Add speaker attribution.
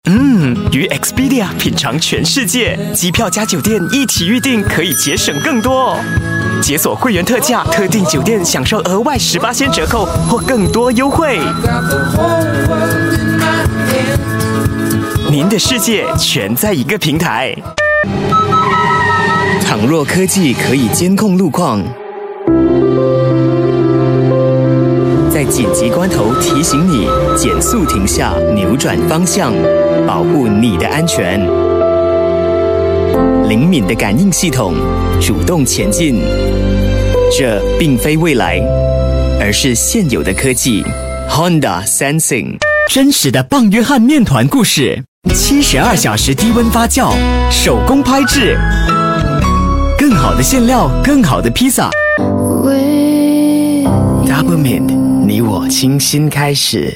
Speaker 1: 与 Expedia 品尝全世界，机票加酒店一起预订可以节省更多。解锁会员特价，特定酒店享受额外18%折扣或更多优惠。您的世界全在一个平台。倘若科技可以监控路况，在紧急关头提醒你减速停下，扭转方向，保护你的安全。灵敏的感应系统，主动前进。这并非未来，而是现有的科技。Honda Sensing， 真实的棒约翰面团故事，72小时低温发酵，手工拍制，更好的馅料，更好的披萨。Double Mint， 你我清新开始。